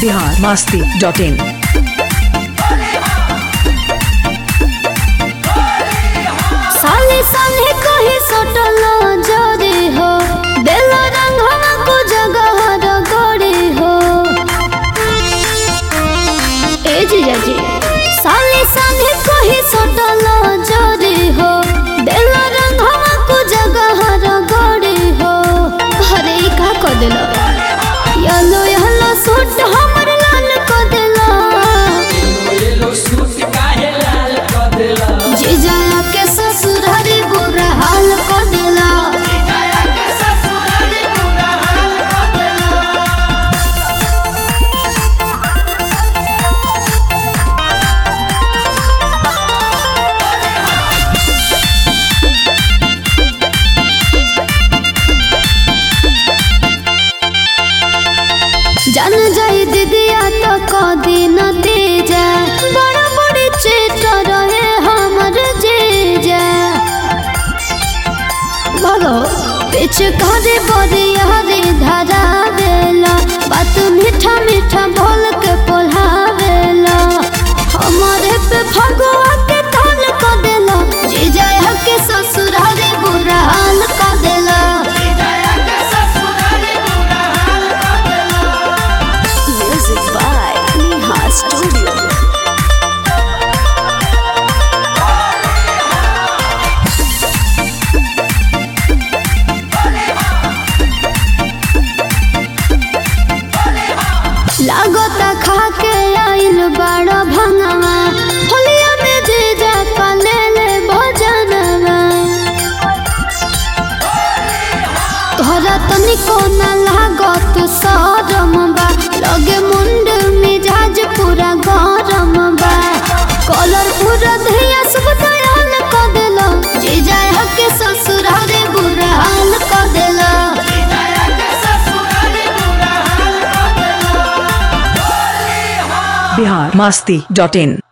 biharmasti.in। साले साले कहीं सटल जोरे हो दिल रंगवा को जगह रगड़े हो ए जीजा जी साले साले कहीं सटल जोरे हो दिल रंगवा को जगह रगड़े हो अरे का कर दिल येलो येलो सूट हमर लाल कर दिल येलो सूट काहे लाल कर देला जीजा के ससुरारी बुरा हाल कर दिला जीजा के ससुराली बुरा हाल कर देला जान जाई दीदिया तो कदी न तेजा बड़ा बड़ी चेट रहे हमर जीजा भगो पिछ करे बड़ी हरी धारा बेला बात मीठा मीठा बोल के पोल्हावेला हमारे पे भगवा के ताल कर देला जीजा के ससुरारी बुरा हाल कर देला जीजा के ससुराली बुरा हाल कर देला Music by Neha Studio. लागता खा के आइल बड़ा भंगवा होलिया में जीजा पाले ले भजनवा तोहरा तनिको न लागत शरम बा लगे मुंड मिजाज पूरा गरम बा कलर पूरा धैया सब दयाल कर देला जीजा के ससुरारे बुरा हाल कर देला जीजा के ससुराली बुरा हाल कर देला biharmasti.in।